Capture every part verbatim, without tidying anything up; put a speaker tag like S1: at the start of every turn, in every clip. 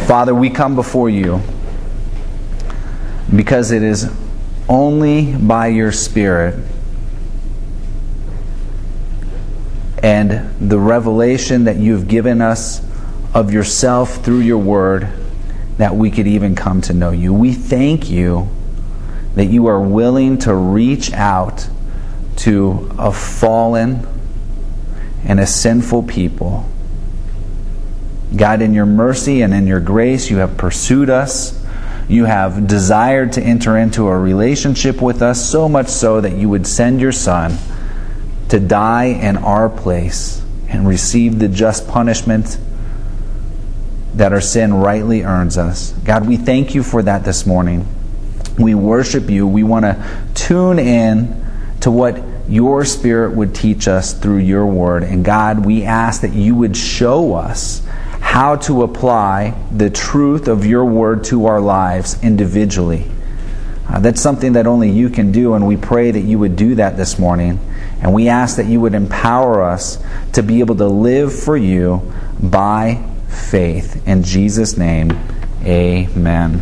S1: Father, we come before you because it is only by your Spirit and the revelation that you've given us of yourself through your word that we could even come to know you. We thank you that you are willing to reach out to a fallen and a sinful people. God, in your mercy and in your grace, you have pursued us. You have desired to enter into a relationship with us, so much so that you would send your Son to die in our place and receive the just punishment that our sin rightly earns us. God, we thank you for that this morning. We worship you. We want to tune in to what your Spirit would teach us through your word. And God, we ask that you would show us how to apply the truth of your word to our lives individually. Uh, that's something that only you can do, and we pray that you would do that this morning. And we ask that you would empower us to be able to live for you by faith. In Jesus' name, amen.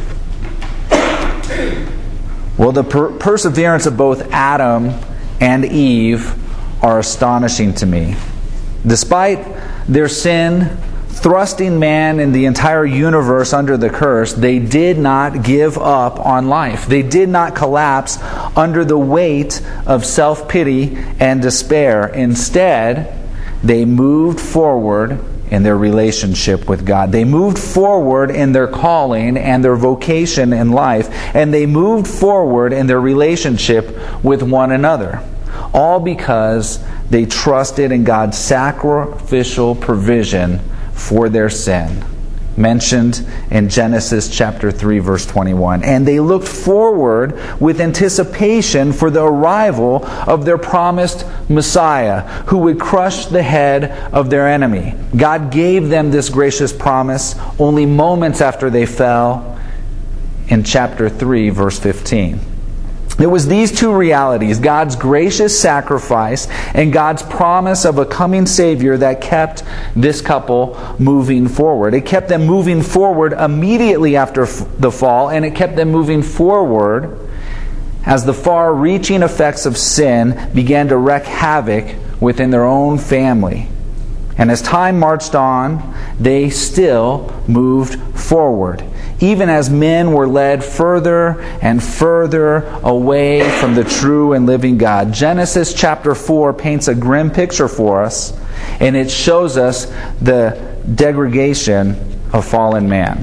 S1: Well, the per- perseverance of both Adam and Eve are astonishing to me. Despite their sin thrusting man and the entire universe under the curse, they did not give up on life. They did not collapse under the weight of self-pity and despair. Instead, they moved forward in their relationship with God. They moved forward in their calling and their vocation in life, and they moved forward in their relationship with one another. All because they trusted in God's sacrificial provision for their sin, mentioned in Genesis chapter three, verse twenty-one. And they looked forward with anticipation for the arrival of their promised Messiah, who would crush the head of their enemy. God gave them this gracious promise only moments after they fell in chapter three, verse fifteen. It was these two realities, God's gracious sacrifice and God's promise of a coming Savior, that kept this couple moving forward. It kept them moving forward immediately after the fall, and it kept them moving forward as the far-reaching effects of sin began to wreak havoc within their own family. And as time marched on, they still moved forward, even as men were led further and further away from the true and living God. Genesis chapter four paints a grim picture for us, and it shows us the degradation of fallen man.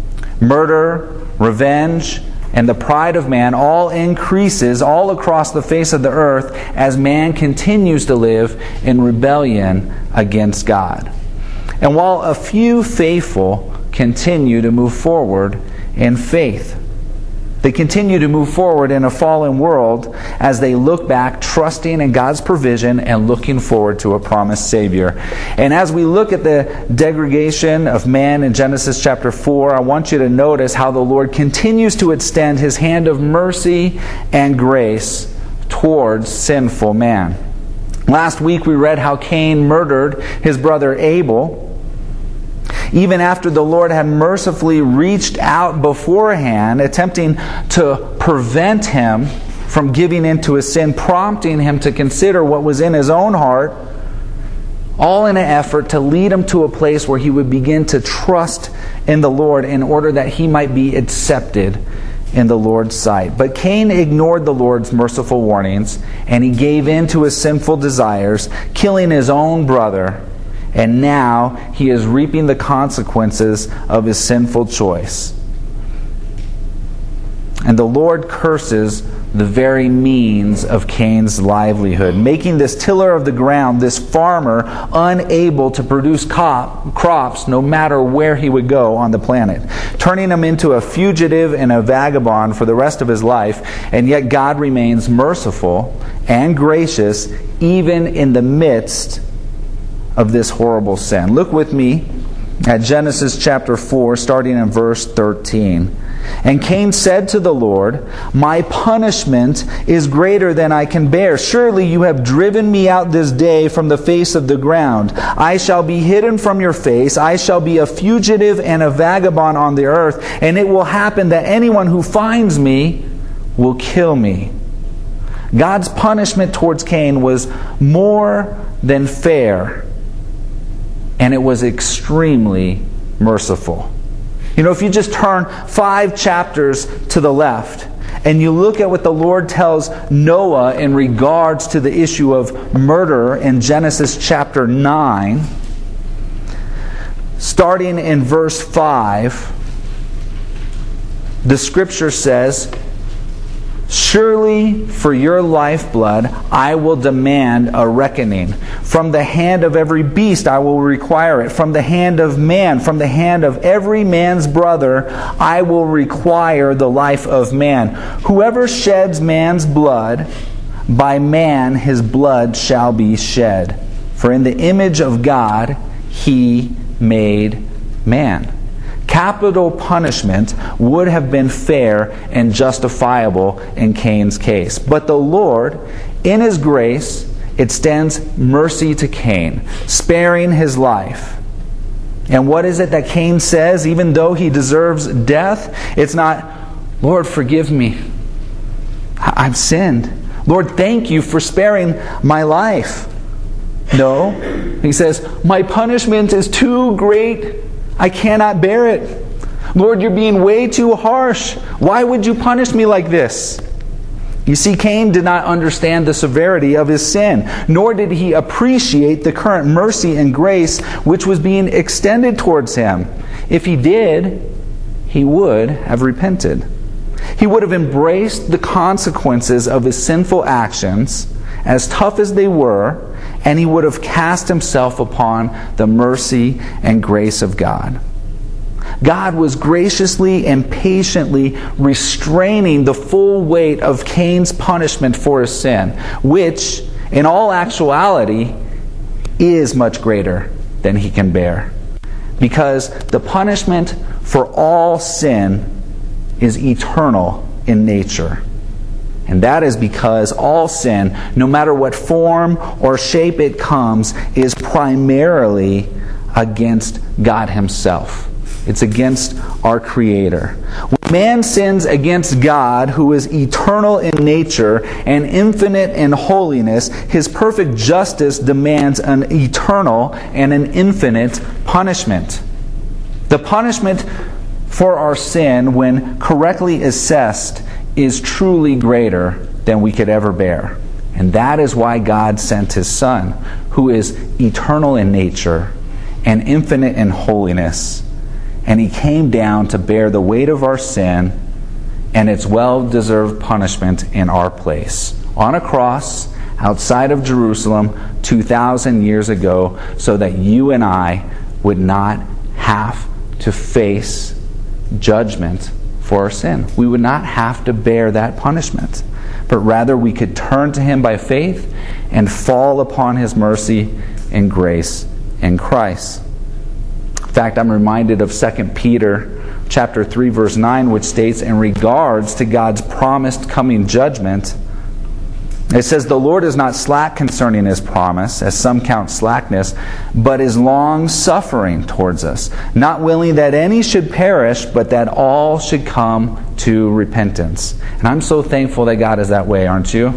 S1: Murder, revenge, and the pride of man all increases all across the face of the earth as man continues to live in rebellion against God. And while a few faithful continue to move forward in faith, they continue to move forward in a fallen world as they look back, trusting in God's provision and looking forward to a promised Savior. And as we look at the degradation of man in Genesis chapter four, I want you to notice how the Lord continues to extend His hand of mercy and grace towards sinful man. Last week we read how Cain murdered his brother Abel, even after the Lord had mercifully reached out beforehand, attempting to prevent him from giving into his sin, prompting him to consider what was in his own heart, all in an effort to lead him to a place where he would begin to trust in the Lord in order that he might be accepted in the Lord's sight. But Cain ignored the Lord's merciful warnings, and he gave in to his sinful desires, killing his own brother. And now he is reaping the consequences of his sinful choice. And the Lord curses the very means of Cain's livelihood, making this tiller of the ground, this farmer, unable to produce cop, crops no matter where he would go on the planet, turning him into a fugitive and a vagabond for the rest of his life. And yet God remains merciful and gracious even in the midst of this horrible sin. Look with me at Genesis chapter four, starting in verse thirteen. And Cain said to the Lord, "My punishment is greater than I can bear. Surely you have driven me out this day from the face of the ground. I shall be hidden from your face. I shall be a fugitive and a vagabond on the earth. And it will happen that anyone who finds me will kill me." God's punishment towards Cain was more than fair, and it was extremely merciful. You know, if you just turn five chapters to the left and you look at what the Lord tells Noah in regards to the issue of murder in Genesis chapter nine, starting in verse five, the scripture says, "Surely for your lifeblood I will demand a reckoning. From the hand of every beast I will require it. From the hand of man, from the hand of every man's brother, I will require the life of man. Whoever sheds man's blood, by man his blood shall be shed. For in the image of God he made man." Capital punishment would have been fair and justifiable in Cain's case. But the Lord, in His grace, extends mercy to Cain, sparing his life. And what is it that Cain says, even though he deserves death? It's not, "Lord, forgive me. I've sinned. Lord, thank you for sparing my life." No. He says, "My punishment is too great. I cannot bear it. Lord, you're being way too harsh. Why would you punish me like this?" You see, Cain did not understand the severity of his sin, nor did he appreciate the current mercy and grace which was being extended towards him. If he did, he would have repented. He would have embraced the consequences of his sinful actions, as tough as they were, and he would have cast himself upon the mercy and grace of God. God was graciously and patiently restraining the full weight of Cain's punishment for his sin, which, in all actuality, is much greater than he can bear. Because the punishment for all sin is eternal in nature. And that is because all sin, no matter what form or shape it comes, is primarily against God Himself. It's against our Creator. When man sins against God, who is eternal in nature and infinite in holiness, His perfect justice demands an eternal and an infinite punishment. The punishment for our sin, when correctly assessed, is truly greater than we could ever bear. And that is why God sent His Son, who is eternal in nature and infinite in holiness. And He came down to bear the weight of our sin and its well-deserved punishment in our place, on a cross outside of Jerusalem two thousand years ago, so that you and I would not have to face judgment for our sin. We would not have to bear that punishment, but rather we could turn to Him by faith and fall upon His mercy and grace in Christ. In fact, I'm reminded of Second Peter chapter three, verse nine, which states, in regards to God's promised coming judgment, it says, "The Lord is not slack concerning His promise, as some count slackness, but is long-suffering towards us, not willing that any should perish, but that all should come to repentance." And I'm so thankful that God is that way, aren't you?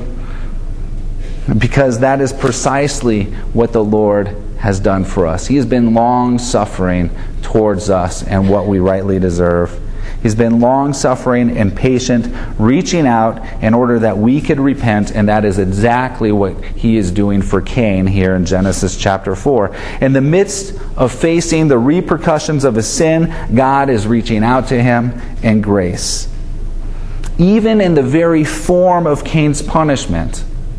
S1: Because that is precisely what the Lord has done for us. He has been long-suffering towards us and what we rightly deserve. He's been long-suffering and patient, reaching out in order that we could repent, and that is exactly what He is doing for Cain here in Genesis chapter four. In the midst of facing the repercussions of his sin, God is reaching out to him in grace. Even in the very form of Cain's punishment,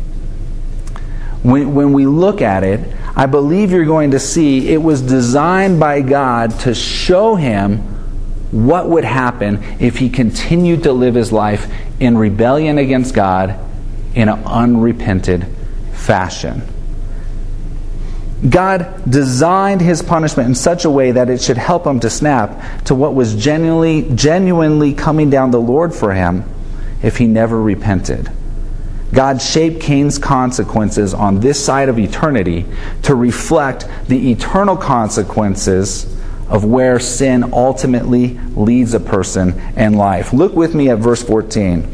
S1: when, when we look at it, I believe you're going to see it was designed by God to show him what would happen if he continued to live his life in rebellion against God in an unrepented fashion. God designed his punishment in such a way that it should help him to snap to what was genuinely, genuinely coming down the Lord for him if he never repented. God shaped Cain's consequences on this side of eternity to reflect the eternal consequences of where sin ultimately leads a person in life. Look with me at verse fourteen.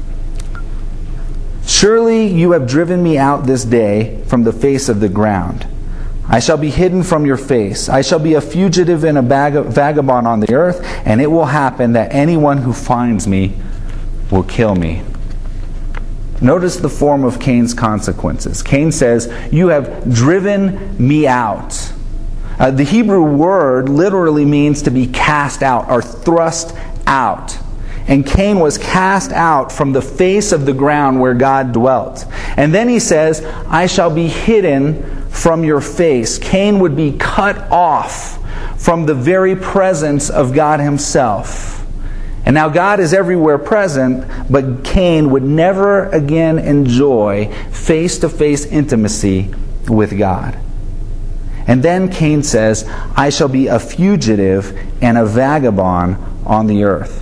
S1: Surely you have driven me out this day from the face of the ground. I shall be hidden from your face. I shall be a fugitive and a vag- vagabond on the earth, and it will happen that anyone who finds me will kill me. Notice the form of Cain's consequences. Cain says, you have driven me out. Uh, the Hebrew word literally means to be cast out or thrust out. And Cain was cast out from the face of the ground where God dwelt. And then he says, I shall be hidden from your face. Cain would be cut off from the very presence of God himself. And now God is everywhere present, but Cain would never again enjoy face-to-face intimacy with God. And then Cain says, I shall be a fugitive and a vagabond on the earth.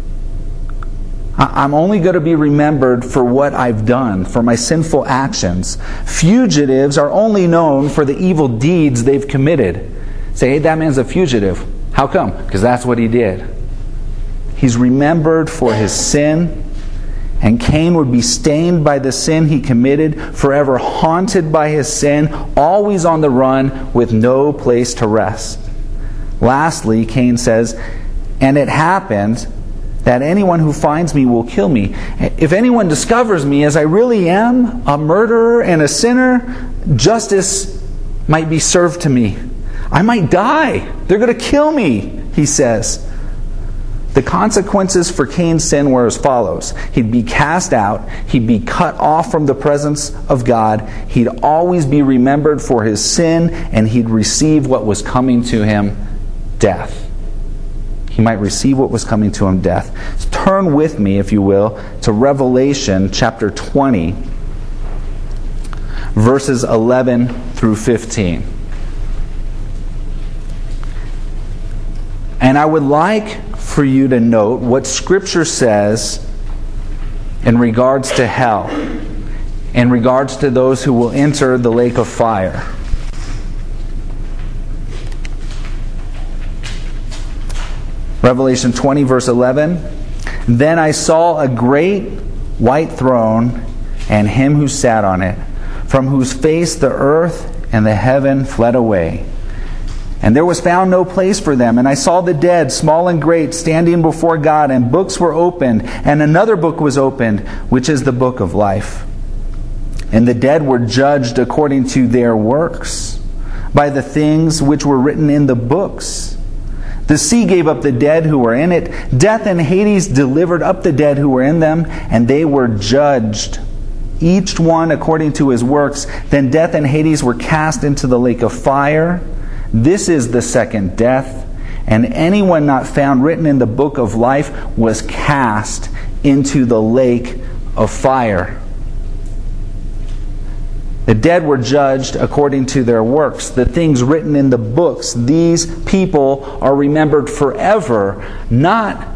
S1: I'm only going to be remembered for what I've done, for my sinful actions. Fugitives are only known for the evil deeds they've committed. Say, hey, that man's a fugitive. How come? Because that's what he did. He's remembered for his sin, and Cain would be stained by the sin he committed, forever haunted by his sin, always on the run with no place to rest. Lastly, Cain says, and it happened that anyone who finds me will kill me. If anyone discovers me as I really am, a murderer and a sinner, justice might be served to me. I might die. They're going to kill me, he says. The consequences for Cain's sin were as follows. He'd be cast out. He'd be cut off from the presence of God. He'd always be remembered for his sin, and he'd receive what was coming to him, death. He might receive what was coming to him, death. So turn with me, if you will, to Revelation chapter twenty, verses eleven through fifteen. And I would like for you to note what Scripture says in regards to hell, in regards to those who will enter the lake of fire. Revelation twenty, verse eleven. Then I saw a great white throne and him who sat on it, from whose face the earth and the heaven fled away. And there was found no place for them. And I saw the dead, small and great, standing before God, and books were opened, and another book was opened, which is the book of life. And the dead were judged according to their works, by the things which were written in the books. The sea gave up the dead who were in it. Death and Hades delivered up the dead who were in them, and they were judged, each one according to his works. Then death and Hades were cast into the lake of fire. This is the second death. And anyone not found written in the book of life was cast into the lake of fire. The dead were judged according to their works. The things written in the books, these people are remembered forever, not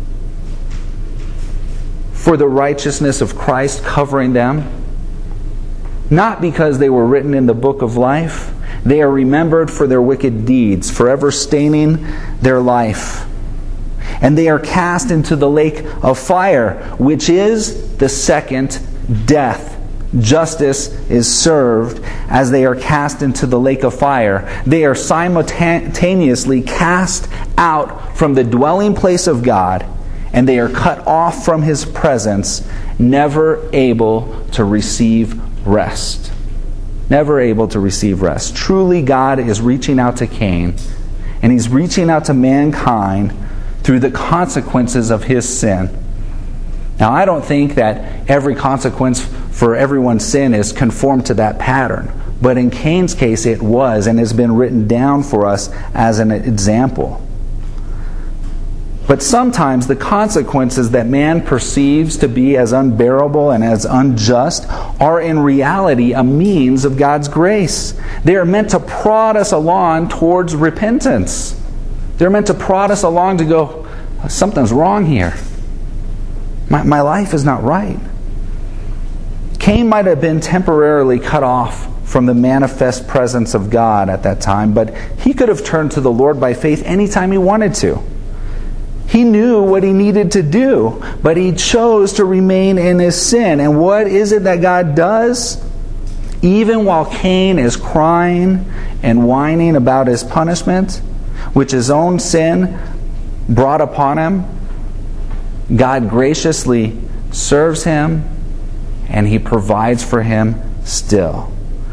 S1: for the righteousness of Christ covering them, not because they were written in the book of life. They are remembered for their wicked deeds, forever staining their life. And they are cast into the lake of fire, which is the second death. Justice is served as they are cast into the lake of fire. They are simultaneously cast out from the dwelling place of God, and they are cut off from His presence, never able to receive rest. Never able to receive rest. Truly, God is reaching out to Cain, and He's reaching out to mankind through the consequences of his sin. Now, I don't think that every consequence for everyone's sin is conformed to that pattern. But in Cain's case, it was, and has been written down for us as an example. But sometimes the consequences that man perceives to be as unbearable and as unjust are in reality a means of God's grace. They are meant to prod us along towards repentance. They're meant to prod us along to go, something's wrong here. My, my life is not right. Cain might have been temporarily cut off from the manifest presence of God at that time, but he could have turned to the Lord by faith anytime he wanted to. He knew what he needed to do, but he chose to remain in his sin. And what is it that God does? Even while Cain is crying and whining about his punishment, which his own sin brought upon him, God graciously serves him and he provides for him still.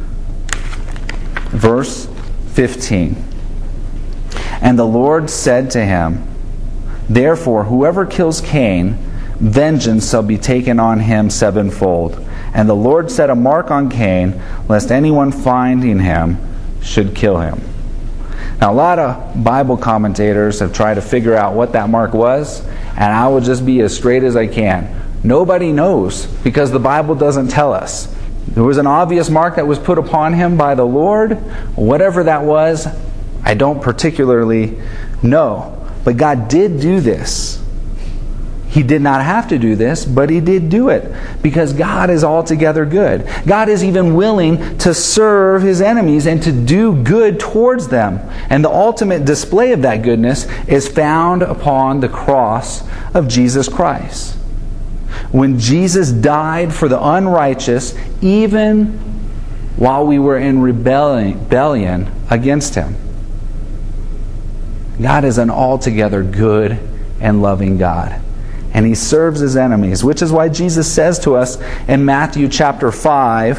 S1: Verse fifteen. And the Lord said to him, therefore, whoever kills Cain, vengeance shall be taken on him sevenfold. And the Lord set a mark on Cain, lest anyone finding him should kill him. Now, a lot of Bible commentators have tried to figure out what that mark was, and I will just be as straight as I can. Nobody knows, because the Bible doesn't tell us. There was an obvious mark that was put upon him by the Lord. Whatever that was, I don't particularly know. But God did do this. He did not have to do this, but He did do it. Because God is altogether good. God is even willing to serve His enemies and to do good towards them. And the ultimate display of that goodness is found upon the cross of Jesus Christ. When Jesus died for the unrighteous, even while we were in rebellion against Him. God is an altogether good and loving God. And He serves His enemies, which is why Jesus says to us in Matthew chapter five,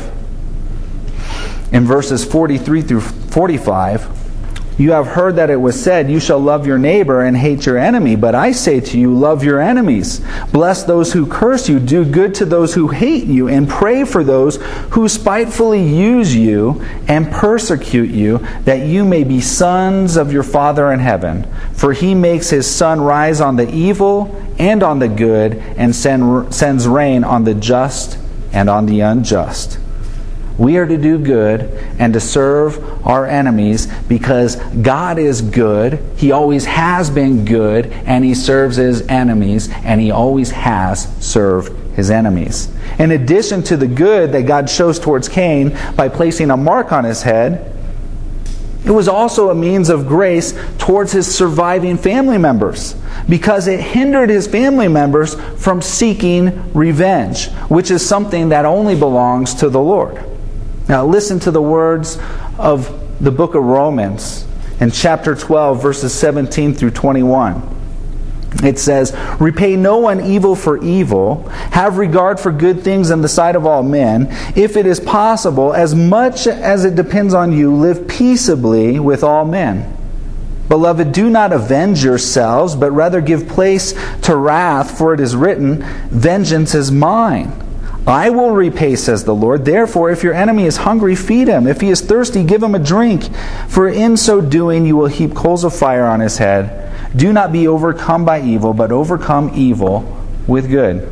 S1: in verses forty-three through forty-five, you have heard that it was said, you shall love your neighbor and hate your enemy. But I say to you, love your enemies. Bless those who curse you. Do good to those who hate you. And pray for those who spitefully use you and persecute you, that you may be sons of your Father in heaven. For He makes His sun rise on the evil and on the good, and send, sends rain on the just and on the unjust. We are to do good and to serve our enemies because God is good. He always has been good, and He serves His enemies, and He always has served His enemies. In addition to the good that God shows towards Cain by placing a mark on his head, it was also a means of grace towards his surviving family members, because it hindered his family members from seeking revenge, which is something that only belongs to the Lord. Now listen to the words of the book of Romans in chapter twelve, verses seventeen through twenty-one. It says, repay no one evil for evil. Have regard for good things in the sight of all men. If it is possible, as much as it depends on you, live peaceably with all men. Beloved, do not avenge yourselves, but rather give place to wrath, for it is written, vengeance is mine. I will repay, says the Lord. Therefore, if your enemy is hungry, feed him. If he is thirsty, give him a drink. For in so doing, you will heap coals of fire on his head. Do not be overcome by evil, but overcome evil with good.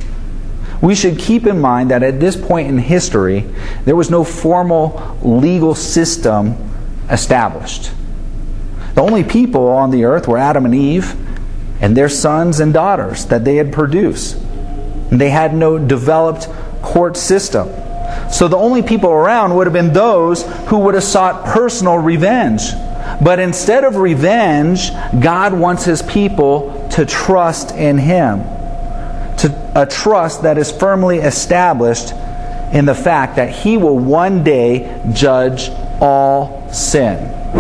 S1: We should keep in mind that at this point in history, there was no formal legal system established. The only people on the earth were Adam and Eve and their sons and daughters that they had produced. And they had no developed court system. So the only people around would have been those who would have sought personal revenge. But instead of revenge, God wants His people to trust in Him. To a trust that is firmly established in the fact that He will one day judge all sin.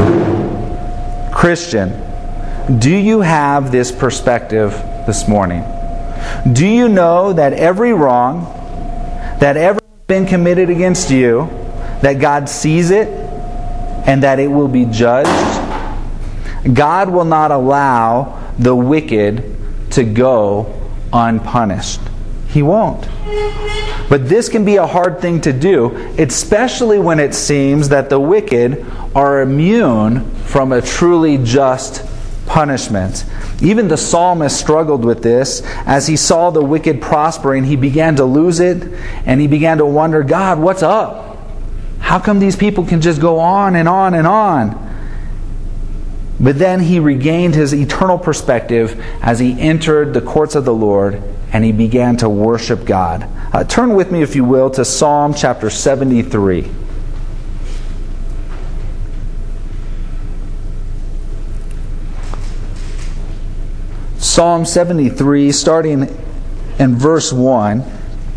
S1: Christian, do you have this perspective this morning? Do you know that every wrong, that ever been committed against you, that God sees it and that it will be judged? God will not allow the wicked to go unpunished. He won't. But this can be a hard thing to do, especially when it seems that the wicked are immune from a truly just punishment. Even the psalmist struggled with this. As he saw the wicked prospering, he began to lose it, and he began to wonder, God, what's up? How come these people can just go on and on and on? But then he regained his eternal perspective as he entered the courts of the Lord, and he began to worship God. Uh, turn with me, if you will, to Psalm chapter seventy-three. Psalm seventy-three, starting in verse one.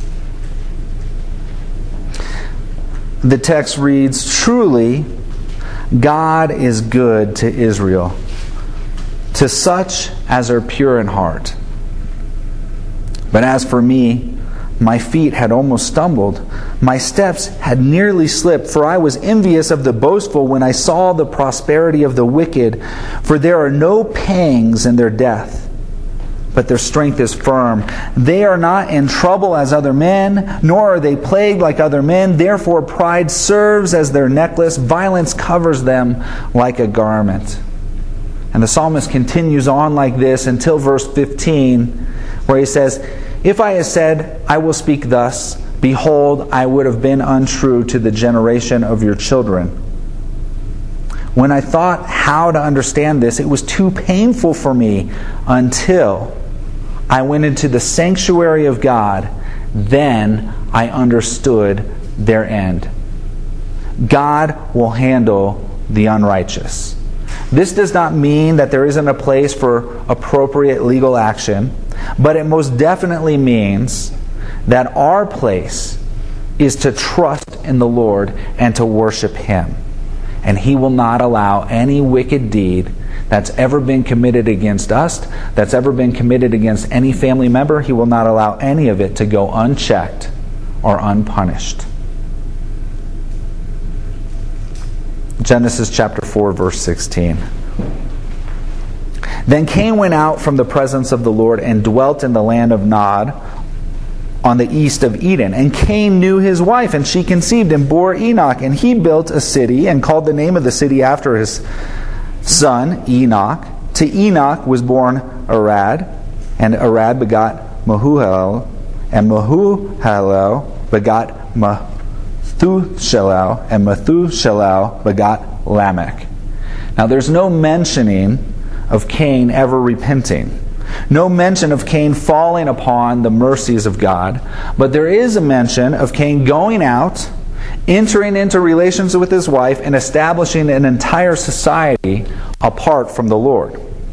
S1: The text reads, "Truly, God is good to Israel, to such as are pure in heart. But as for me, my feet had almost stumbled. My steps had nearly slipped, for I was envious of the boastful when I saw the prosperity of the wicked. For there are no pangs in their death, but their strength is firm. They are not in trouble as other men, nor are they plagued like other men. Therefore pride serves as their necklace. Violence covers them like a garment." And the psalmist continues on like this until verse fifteen, where he says, "If I had said, I will speak thus, behold, I would have been untrue to the generation of your children. When I thought how to understand this, it was too painful for me until I went into the sanctuary of God. Then I understood their end." God will handle the unrighteous. This does not mean that there isn't a place for appropriate legal action, but it most definitely means that our place is to trust in the Lord and to worship Him. And He will not allow any wicked deed that's ever been committed against us, that's ever been committed against any family member. He will not allow any of it to go unchecked or unpunished. Genesis chapter four, verse sixteen. "Then Cain went out from the presence of the Lord and dwelt in the land of Nod on the east of Eden. And Cain knew his wife, and she conceived and bore Enoch. And he built a city and called the name of the city after his son Enoch. To Enoch was born Arad, and Arad begot Mahulalel, and Mahulalel begot Methuselah, and Methuselah begot Lamech." Now there's no mentioning of Cain ever repenting. No mention of Cain falling upon the mercies of God. But there is a mention of Cain going out, entering into relations with his wife, and establishing an entire society apart from the Lord.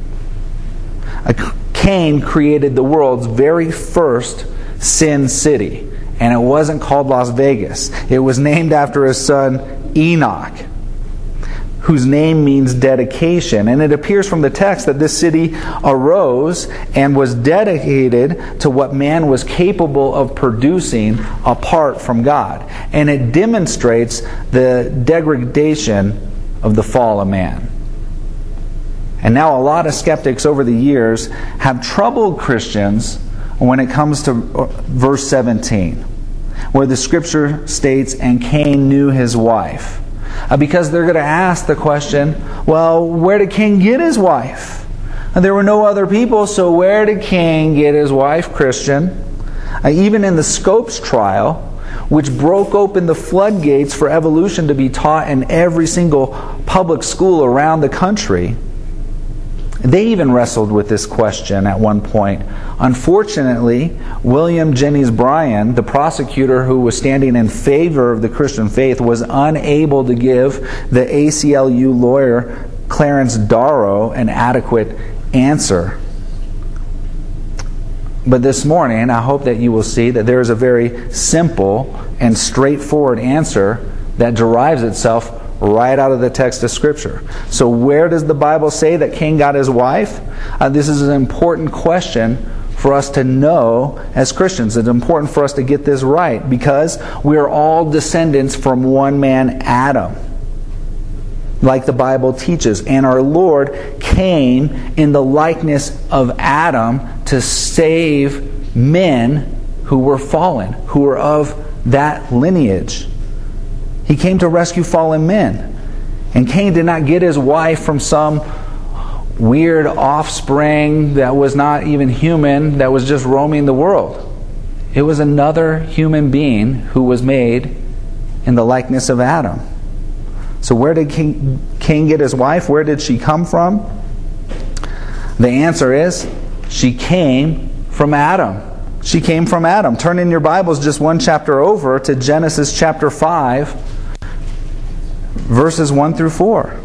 S1: Cain created the world's very first sin city. And it wasn't called Las Vegas. It was named after his son Enoch, whose name means dedication. And it appears from the text that this city arose and was dedicated to what man was capable of producing apart from God. And it demonstrates the degradation of the fall of man. And now a lot of skeptics over the years have troubled Christians when it comes to verse seventeen, where the scripture states, "And Cain knew his wife." Uh, because they're going to ask the question, well, where did Cain get his wife? And there were no other people, so where did Cain get his wife, Christian? Uh, even in the Scopes trial, which broke open the floodgates for evolution to be taught in every single public school around the country, they even wrestled with this question at one point. Unfortunately, William Jennings Bryan, the prosecutor who was standing in favor of the Christian faith, was unable to give the A C L U lawyer Clarence Darrow an adequate answer. But this morning, I hope that you will see that there is a very simple and straightforward answer that derives itself right out of the text of Scripture. So where does the Bible say that Cain got his wife? Uh, this is an important question for us to know as Christians. It's important for us to get this right because we are all descendants from one man, Adam, like the Bible teaches. And our Lord came in the likeness of Adam to save men who were fallen, who were of that lineage. He came to rescue fallen men. And Cain did not get his wife from some weird offspring that was not even human, that was just roaming the world. It was another human being who was made in the likeness of Adam. So where did King, Cain get his wife? Where did she come from? The answer is, she came from Adam. She came from Adam. Turn in your Bibles just one chapter over to Genesis chapter five, verses one through four.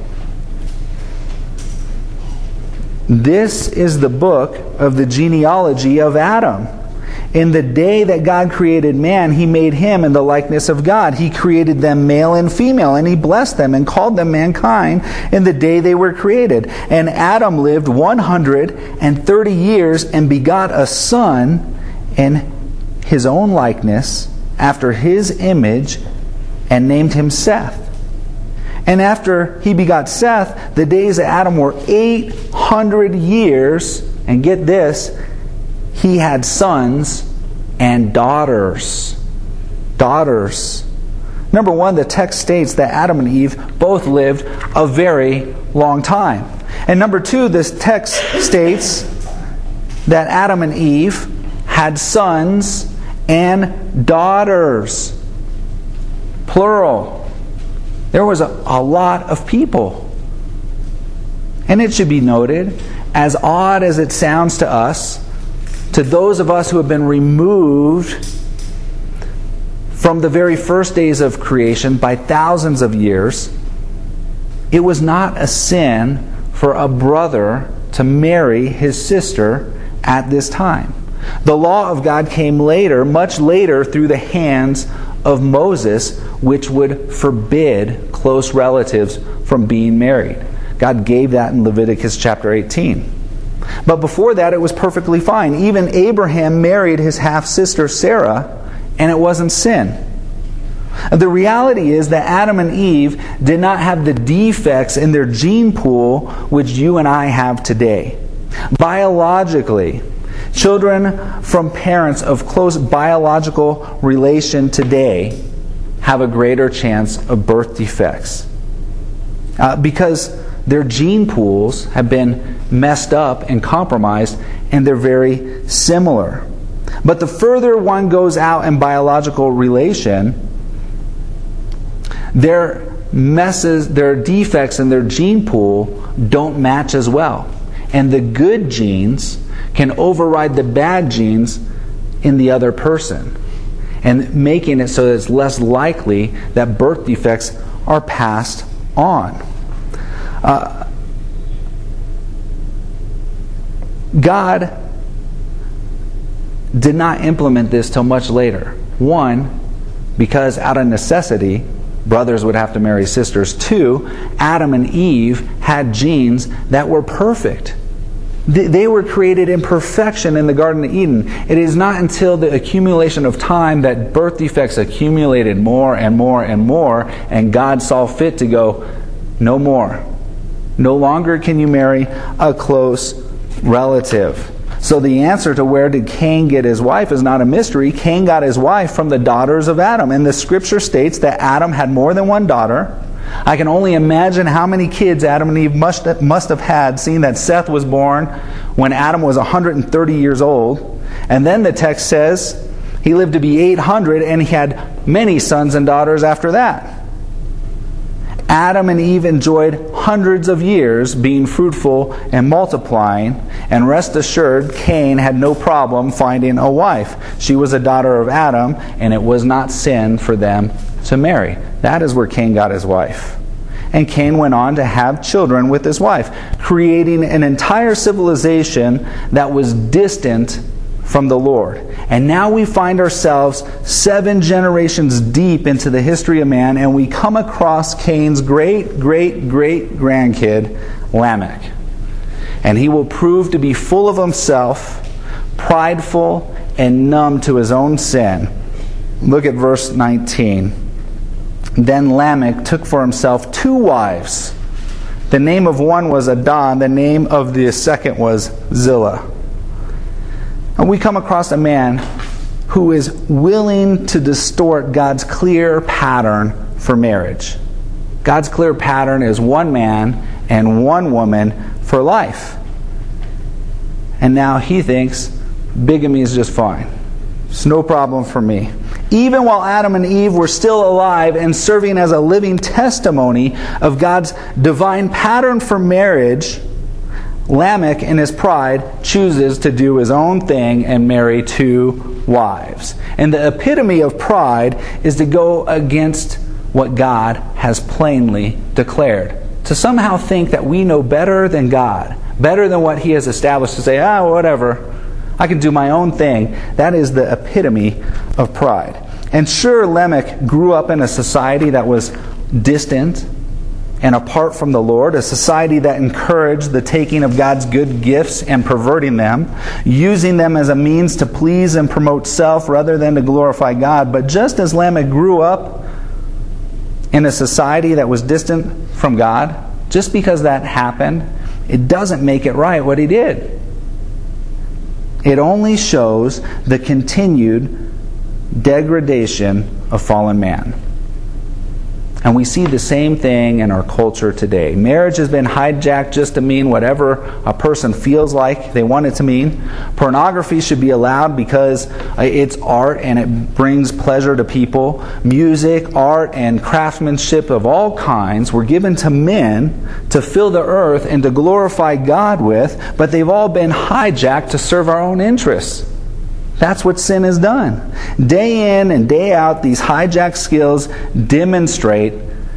S1: This is the book of the genealogy of Adam. In the day that God created man, He made him in the likeness of God. He created them male and female, and He blessed them and called them mankind in the day they were created. And Adam lived one hundred thirty years and begot a son in his own likeness, after his image, and named him Seth. And after he begot Seth, the days of Adam were eight hundred years, and get this, he had sons and daughters. Daughters. Number one, the text states that Adam and Eve both lived a very long time. And number two, this text states that Adam and Eve had sons and daughters. Plural. There was a, a lot of people. And it should be noted, as odd as it sounds to us, to those of us who have been removed from the very first days of creation by thousands of years, it was not a sin for a brother to marry his sister at this time. The law of God came later, much later, through the hands of Moses, which would forbid close relatives from being married. God gave that in Leviticus chapter eighteen. But before that, it was perfectly fine. Even Abraham married his half-sister Sarah, and it wasn't sin. The reality is that Adam and Eve did not have the defects in their gene pool which you and I have today. Biologically, children from parents of close biological relation today have a greater chance of birth defects. Uh, because their gene pools have been messed up and compromised, and they're very similar. But the further one goes out in biological relation, their messes, their defects in their gene pool don't match as well. And the good genes can override the bad genes in the other person, and making it so that it's less likely that birth defects are passed on. Uh, God did not implement this till much later. One, because out of necessity, brothers would have to marry sisters. Two, Adam and Eve had genes that were perfect. They were created in perfection in the Garden of Eden. It is not until the accumulation of time that birth defects accumulated more and more and more, and God saw fit to go, no more. No longer can you marry a close relative. So the answer to where did Cain get his wife is not a mystery. Cain got his wife from the daughters of Adam. And the scripture states that Adam had more than one daughter. I can only imagine how many kids Adam and Eve must have, must have had, seeing that Seth was born when Adam was one hundred thirty years old. And then the text says he lived to be eight hundred, and he had many sons and daughters after that. Adam and Eve enjoyed hundreds of years being fruitful and multiplying, and rest assured, Cain had no problem finding a wife. She was a daughter of Adam, and it was not sin for them to marry. That is where Cain got his wife. And Cain went on to have children with his wife, creating an entire civilization that was distant from the Lord. And now we find ourselves seven generations deep into the history of man, and we come across Cain's great, great, great grandkid, Lamech. And he will prove to be full of himself, prideful, and numb to his own sin. Look at verse nineteen. Then Lamech took for himself two wives. The name of one was Adah, the name of the second was Zillah. And we come across a man who is willing to distort God's clear pattern for marriage. God's clear pattern is one man and one woman for life. And now he thinks bigamy is just fine. It's no problem for me. Even while Adam and Eve were still alive and serving as a living testimony of God's divine pattern for marriage, Lamech, in his pride, chooses to do his own thing and marry two wives. And the epitome of pride is to go against what God has plainly declared. To somehow think that we know better than God, better than what He has established, to say, ah, whatever, I can do my own thing. That is the epitome of pride. And sure, Lamech grew up in a society that was distant and apart from the Lord, a society that encouraged the taking of God's good gifts and perverting them, using them as a means to please and promote self rather than to glorify God. But just as Lamech grew up in a society that was distant from God, just because that happened, it doesn't make it right what he did. It only shows the continued degradation of fallen man. And we see the same thing in our culture today. Marriage has been hijacked just to mean whatever a person feels like they want it to mean. Pornography should be allowed because it's art and it brings pleasure to people. Music, art, and craftsmanship of all kinds were given to men to fill the earth and to glorify God with, but they've all been hijacked to serve our own interests. That's what sin has done. Day in and day out, these hijacked skills demonstrate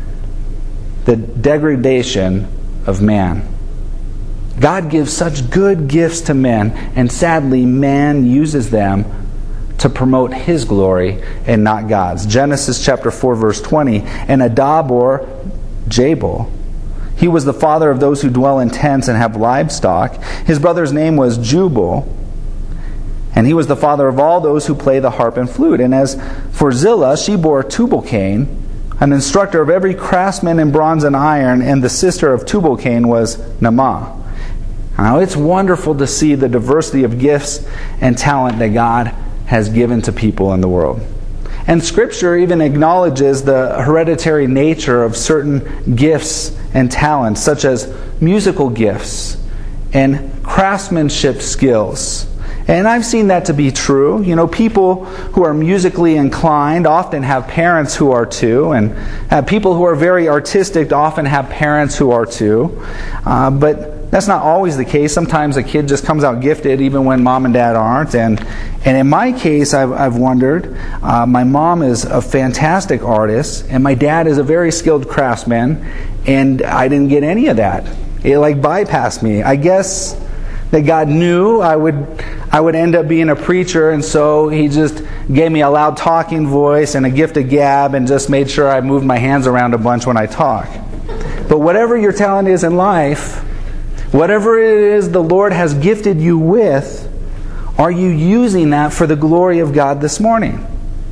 S1: the degradation of man. God gives such good gifts to men, and sadly, man uses them to promote his glory and not God's. Genesis chapter four, verse twenty, and Adab or Jabal, he was the father of those who dwell in tents and have livestock. His brother's name was Jubal, and he was the father of all those who play the harp and flute. And as for Zillah, she bore Tubal-Cain, an instructor of every craftsman in bronze and iron, and the sister of Tubal-Cain was Naamah. Now it's wonderful to see the diversity of gifts and talent that God has given to people in the world. And Scripture even acknowledges the hereditary nature of certain gifts and talents, such as musical gifts and craftsmanship skills. And I've seen that to be true. You know, people who are musically inclined often have parents who are too, and uh, people who are very artistic often have parents who are too. Uh, but that's not always the case. Sometimes a kid just comes out gifted even when mom and dad aren't. And and in my case, I've, I've wondered, uh, my mom is a fantastic artist, and my dad is a very skilled craftsman, and I didn't get any of that. It like bypassed me. I guess that God knew I would I would end up being a preacher, and so He just gave me a loud talking voice and a gift of gab and just made sure I moved my hands around a bunch when I talk. But whatever your talent is in life, whatever it is the Lord has gifted you with, are you using that for the glory of God this morning?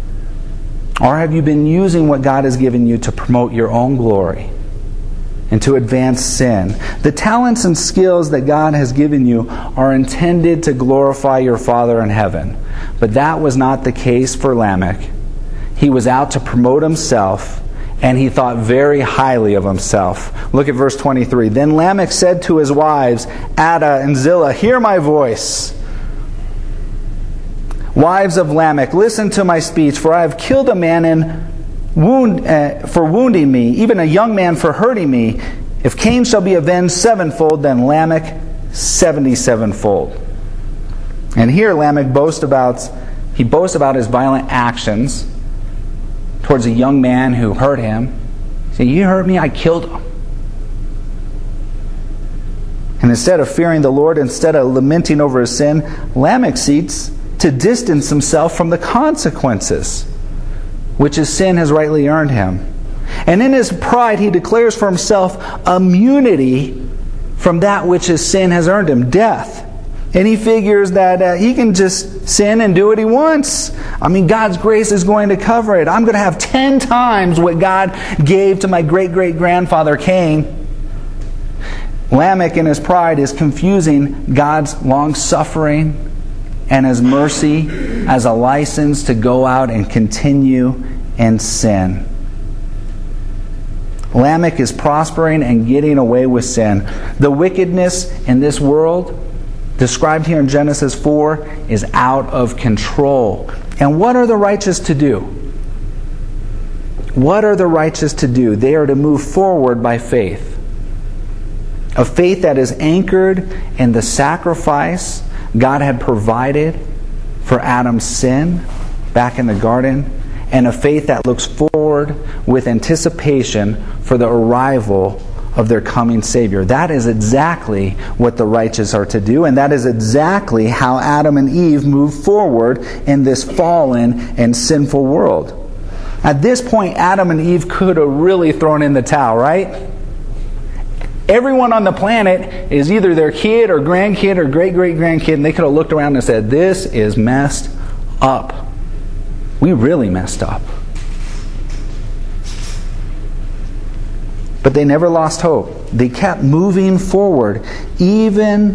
S1: Or have you been using what God has given you to promote your own glory and to advance sin? The talents and skills that God has given you are intended to glorify your Father in heaven. But that was not the case for Lamech. He was out to promote himself, and he thought very highly of himself. Look at verse twenty-three. Then Lamech said to his wives, Adah and Zillah, hear my voice. Wives of Lamech, listen to my speech, for I have killed a man and Wound uh, for wounding me, even a young man for hurting me. If Cain shall be avenged sevenfold, then Lamech seventy-sevenfold. And here Lamech boasts about he boasts about his violent actions towards a young man who hurt him. He said, "You hurt me, I killed him." And instead of fearing the Lord, instead of lamenting over his sin, Lamech seeks to distance himself from the consequences which his sin has rightly earned him. And in his pride, he declares for himself immunity from that which his sin has earned him, death. And he figures that uh, he can just sin and do what he wants. I mean, God's grace is going to cover it. I'm going to have ten times what God gave to my great-great-grandfather Cain. Lamech in his pride is confusing God's long-suffering and His mercy as a license to go out and continue in sin. Lamech is prospering and getting away with sin. The wickedness in this world, described here in Genesis four, is out of control. And what are the righteous to do? What are the righteous to do? They are to move forward by faith. A faith that is anchored in the sacrifice God had provided for Adam's sin back in the garden, and a faith that looks forward with anticipation for the arrival of their coming Savior. That is exactly what the righteous are to do, and that is exactly how Adam and Eve move forward in this fallen and sinful world. At this point, Adam and Eve could have really thrown in the towel, right? Everyone on the planet is either their kid or grandkid or great-great-grandkid, and they could have looked around and said, "This is messed up. We really messed up." But they never lost hope. They kept moving forward, even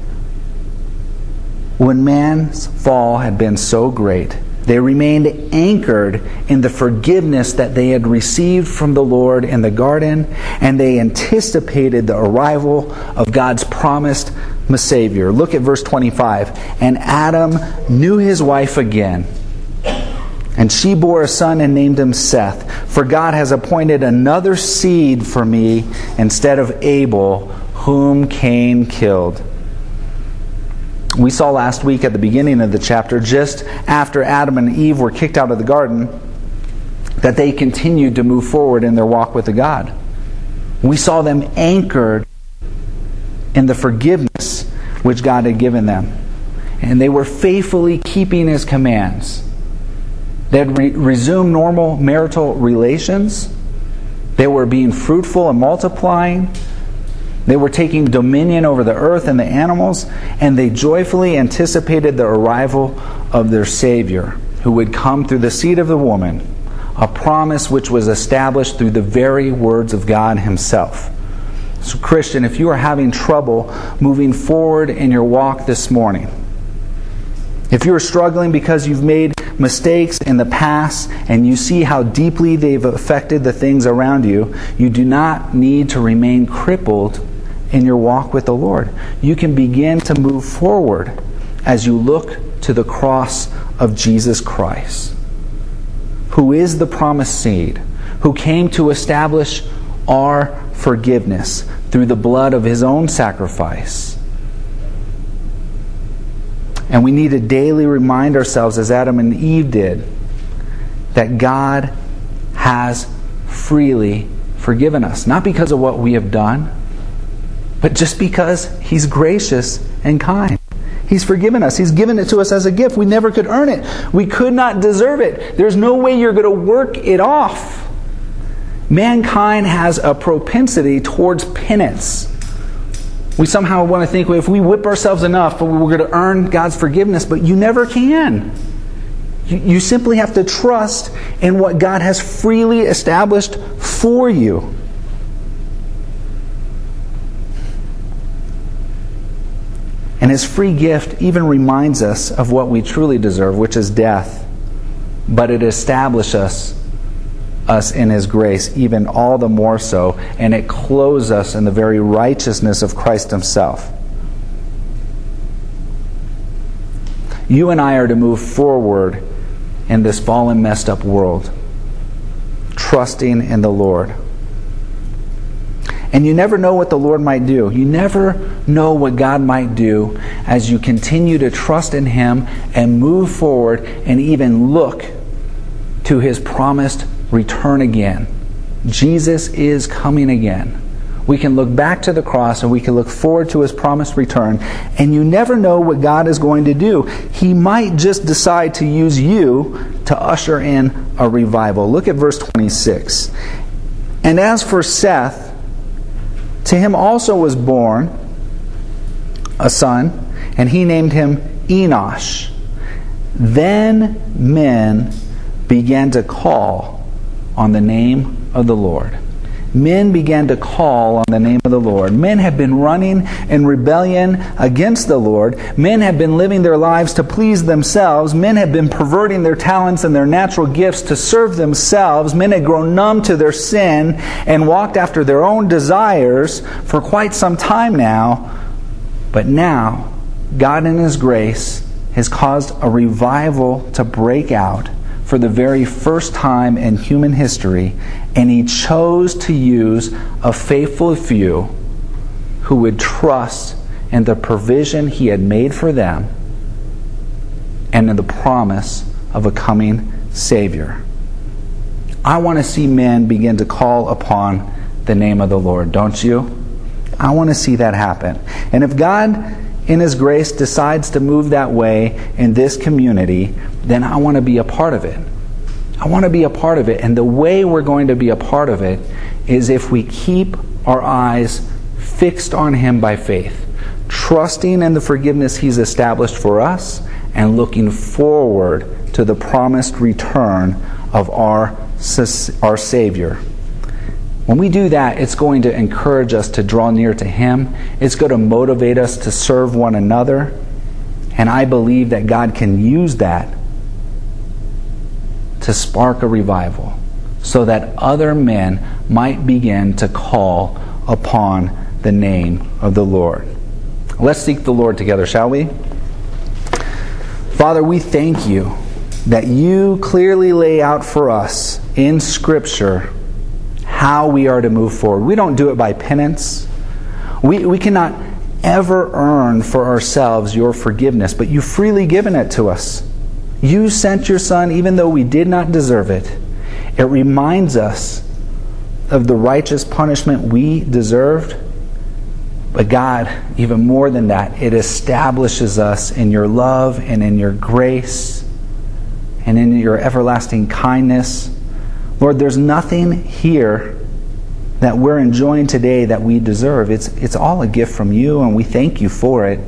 S1: when man's fall had been so great. They remained anchored in the forgiveness that they had received from the Lord in the garden, and they anticipated the arrival of God's promised Savior. Look at verse twenty-five. "And Adam knew his wife again, and she bore a son and named him Seth. For God has appointed another seed for me instead of Abel, whom Cain killed." We saw last week at the beginning of the chapter, just after Adam and Eve were kicked out of the garden, that they continued to move forward in their walk with the God. We saw them anchored in the forgiveness which God had given them. And they were faithfully keeping His commands. They had re- resumed normal marital relations. They were being fruitful and multiplying. They were taking dominion over the earth and the animals, and they joyfully anticipated the arrival of their Savior, who would come through the seed of the woman, a promise which was established through the very words of God Himself. So, Christian, if you are having trouble moving forward in your walk this morning, if you are struggling because you've made mistakes in the past and you see how deeply they've affected the things around you, you do not need to remain crippled in your walk with the Lord. You can begin to move forward as you look to the cross of Jesus Christ, who is the promised seed, who came to establish our forgiveness through the blood of His own sacrifice. And we need to daily remind ourselves, as Adam and Eve did, that God has freely forgiven us. Not because of what we have done, but just because He's gracious and kind. He's forgiven us. He's given it to us as a gift. We never could earn it. We could not deserve it. There's no way you're going to work it off. Mankind has a propensity towards penance. We somehow want to think, well, if we whip ourselves enough, we're going to earn God's forgiveness, but you never can. You, you simply have to trust in what God has freely established for you. And His free gift even reminds us of what we truly deserve, which is death. But it establishes us, us in His grace, even all the more so, and it clothes us in the very righteousness of Christ Himself. You and I are to move forward in this fallen, messed up world, trusting in the Lord. And you never know what the Lord might do. You never know what God might do as you continue to trust in Him and move forward and even look to His promised return again. Jesus is coming again. We can look back to the cross and we can look forward to His promised return. And you never know what God is going to do. He might just decide to use you to usher in a revival. Look at verse twenty-six. "And as for Seth, to him also was born a son, and he named him Enosh. Then men began to call on the name of the Lord." men began to call on the name of the Lord. Men have been running in rebellion against the Lord. Men have been living their lives to please themselves. Men have been perverting their talents and their natural gifts to serve themselves. Men had grown numb to their sin and walked after their own desires for quite some time now. But now, God in His grace has caused a revival to break out for the very first time in human history, and He chose to use a faithful few who would trust in the provision He had made for them and in the promise of a coming Savior. I want to see men begin to call upon the name of the Lord, don't you? I want to see that happen. And if God in His grace decides to move that way in this community, then I want to be a part of it. I want to be a part of it. And the way we're going to be a part of it is if we keep our eyes fixed on Him by faith, trusting in the forgiveness He's established for us, and looking forward to the promised return of our, our Savior. When we do that, it's going to encourage us to draw near to Him. It's going to motivate us to serve one another. And I believe that God can use that to spark a revival so that other men might begin to call upon the name of the Lord. Let's seek the Lord together, shall we? Father, we thank You that You clearly lay out for us in Scripture how we are to move forward. We don't do it by penance. We, we cannot ever earn for ourselves Your forgiveness, but You've freely given it to us. You sent Your Son even though we did not deserve it. It reminds us of the righteous punishment we deserved. But God, even more than that, it establishes us in Your love and in Your grace and in Your everlasting kindness. Lord, there's nothing here that we're enjoying today that we deserve. It's, it's all a gift from You, and we thank You for it.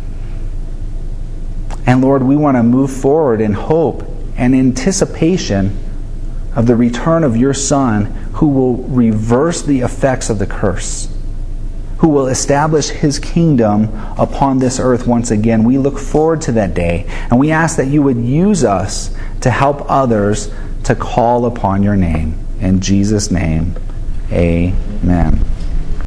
S1: And Lord, we want to move forward in hope and anticipation of the return of Your Son, who will reverse the effects of the curse, who will establish His kingdom upon this earth once again. We look forward to that day, and we ask that You would use us to help others to call upon Your name. In Jesus' name, amen.